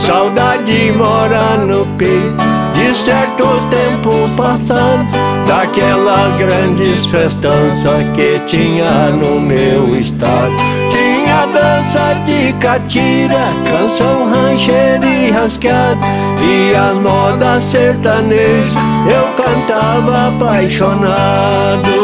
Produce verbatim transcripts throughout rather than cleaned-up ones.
saudade mora no peito de certos tempos passados, daquelas grandes festanças que tinha no meu estado. Tinha dança de catira, canção rancheira e rasqueada, e as modas sertanejas eu cantava apaixonado.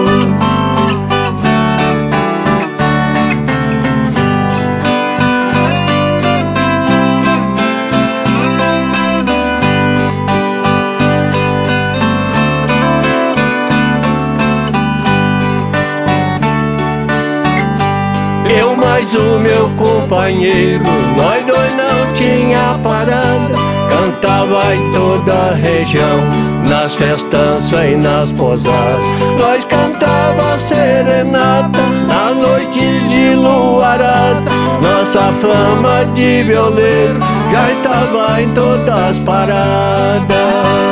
Eu mais o meu companheiro, nós dois não tinha parada, cantava em toda a região, nas festanças e nas posadas. Nós cantava serenata, nas noites de luarada. Nossa fama de violeiro já estava em todas as paradas.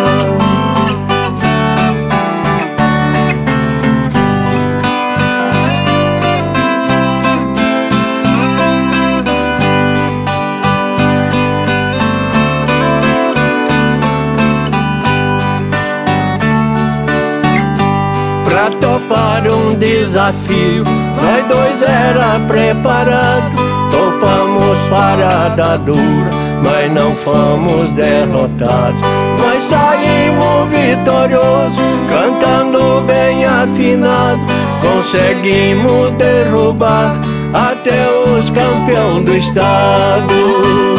Pra topar um desafio, nós dois era preparado. Topamos parada dura, mas não fomos derrotados. Nós saímos vitoriosos, cantando bem afinado. Conseguimos derrubar até os campeões do estado.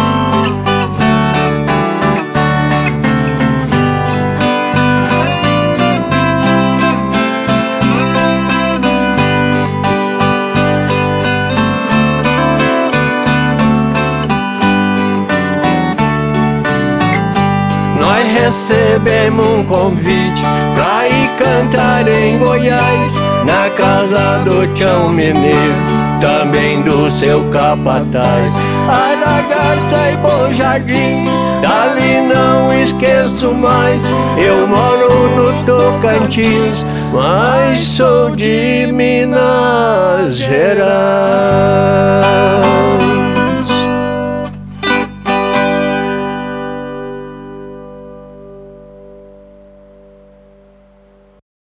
Nós recebemos um convite pra ir cantar em Goiás, na casa do Tião Mineiro, também do seu capataz. Aragarça e Bom Jardim, dali não esqueço mais. Eu moro no Tocantins, mas sou de